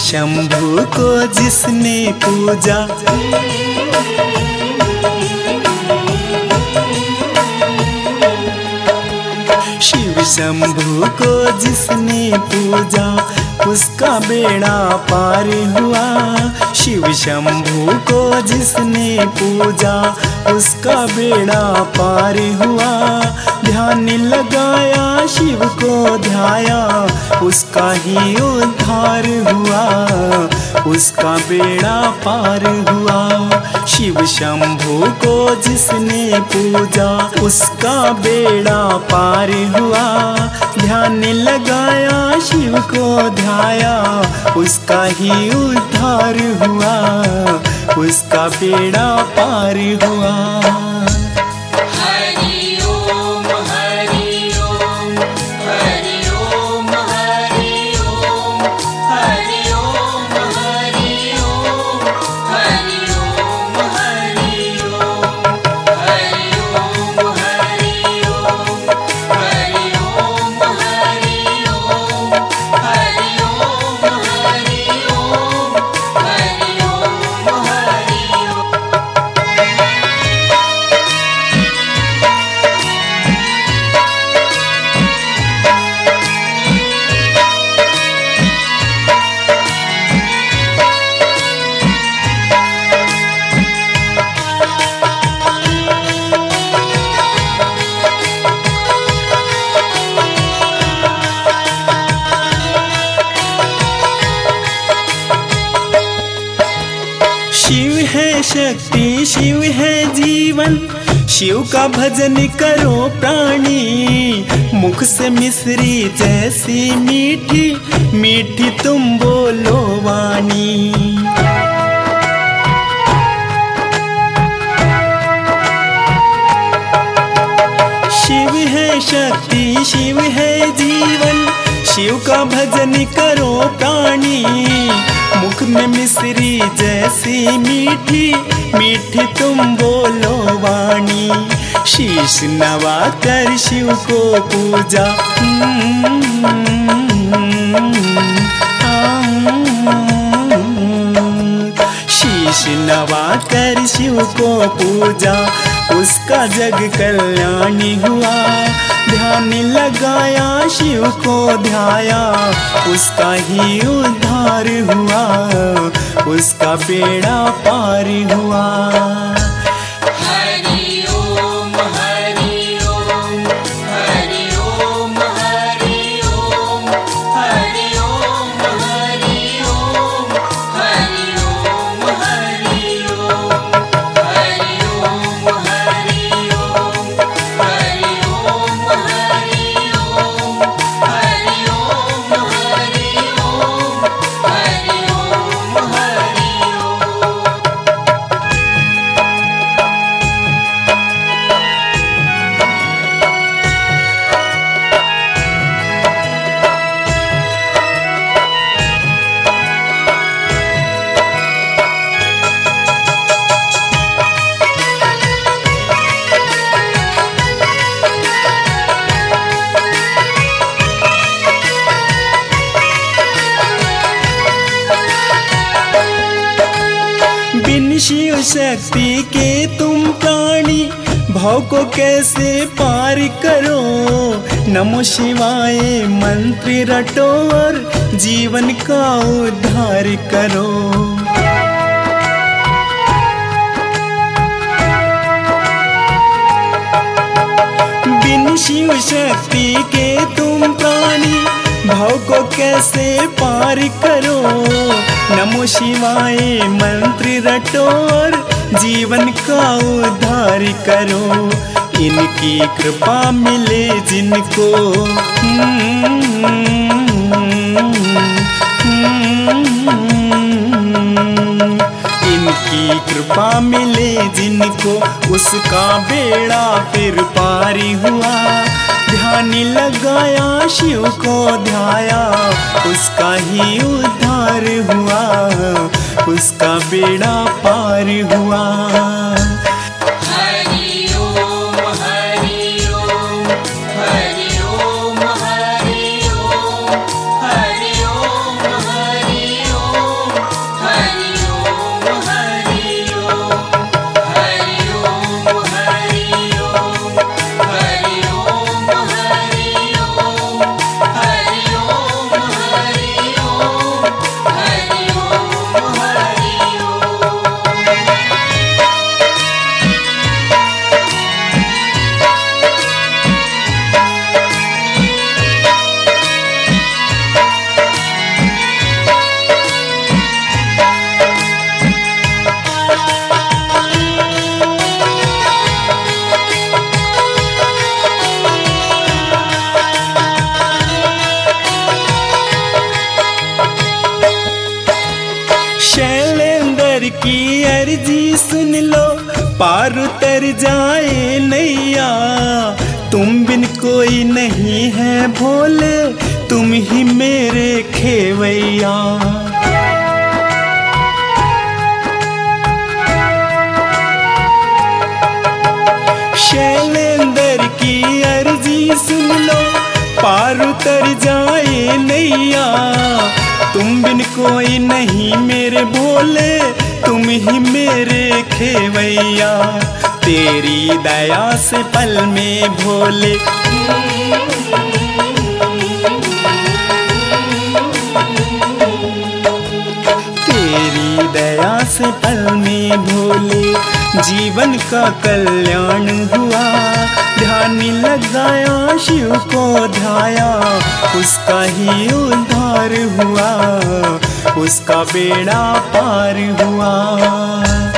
शंभु को जिसने पूजा, शिव शंभु को जिसने पूजा, उसका बेड़ा पार हुआ। शिव शंभु को जिसने पूजा, उसका बेड़ा पार हुआ। ध्यान लगाया शिव को ध्याया, उसका ही उद्धार हुआ, उसका बेड़ा पार हुआ। शिव शंभु को जिसने पूजा, उसका बेड़ा पार हुआ। ध्यान लगाया शिव को ध्याया, उसका ही उद्धार हुआ, उसका बेड़ा पार हुआ। शिव है शक्ति, शिव है जीवन, शिव का भजन करो प्राणी। मुख से मिश्री जैसी मीठी मीठी तुम बोलो वाणी। शिव है शक्ति, शिव है जीवन, शिव का भजन करो प्राणी। मुख में मिश्री जैसी मीठी मीठी तुम बोलो वाणी। शीश नवा कर शिव को पूजा, शीश नवा कर शिव को पूजा, उसका जग कल्याणी हुआ। ध्यान लगाया शिव को ध्याया, उसका ही उद्धार हुआ, उसका बेड़ा पार हुआ। बिन शिव शक्ति के तुम प्राणी, भाव को कैसे पार करो। नमो शिवाय मंत्र रटो और जीवन का उद्धार करो। बिन शिव शक्ति के तुम प्राणी, भाव को कैसे पार करो। नमो शिवाय मंत्र रटो और जीवन का उद्धार करो। इनकी कृपा मिले जिनको, इनकी कृपा मिले जिनको, उसका बेड़ा फिर पारी हुआ। ध्यान लगाया शिव को ध्याया, उसका ही उद्धार हुआ, उसका बेड़ा पार हुआ। की अर्जी सुन लो, पार उतर जाए नैया। तुम बिन कोई नहीं है भोले, तुम ही मेरे खेवैया। शैलेंद्र की अर्जी सुन लो, पार उतर जाए नैया। तुम बिन कोई नहीं मेरे भोले, तुम ही मेरे खेवैया। तेरी दया से पल में भोले, तेरी दया से पल में भोले जीवन का कल्याण हुआ। ध्यान लगाया शिव को ध्याया, उसका ही उद्धार हुआ, उसका बेड़ा पार हुआ।